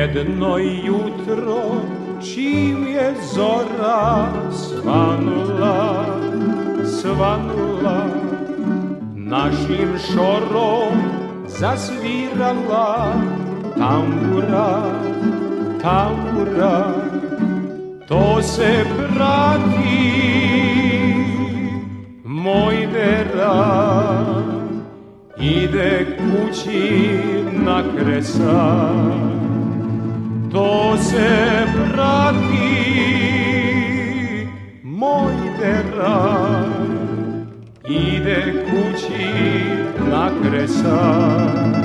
jedno jutro čim je zora svanula, svanula, našim šorom zasvirala tambura, tambura. To se prati, moj dera, ide kući na kresan. To se prati, moj dera, ide kući na kresan.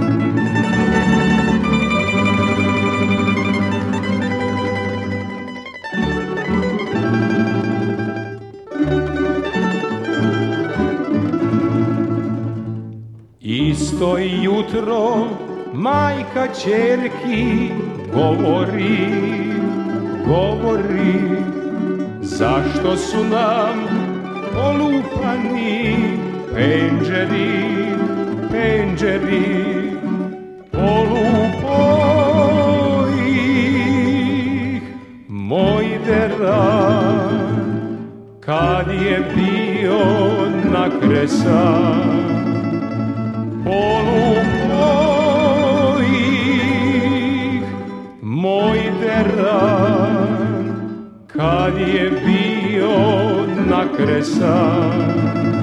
Isto jutro majka ćerki govori, govori, zašto su nam polupani penđeri, penđeri, polupo ih moj deran, kad je bio nakresan. Polupo ih moj deran, kad je bio nakresan.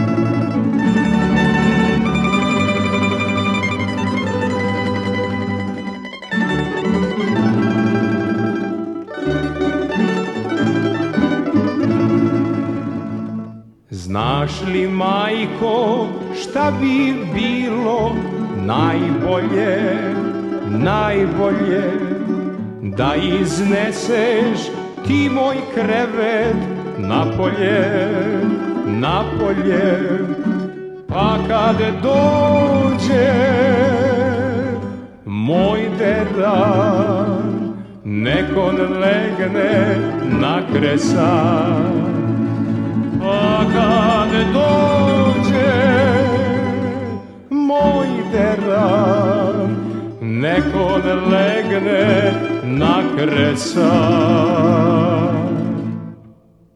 Znaš li, majko, šta bi bilo najbolje, najbolje, da izneseš ti moj krevet napolje, napolje, pa kad dođe moj deran, neko legne na kresan. Pa kad dođe moj deran, neko legne na kresan.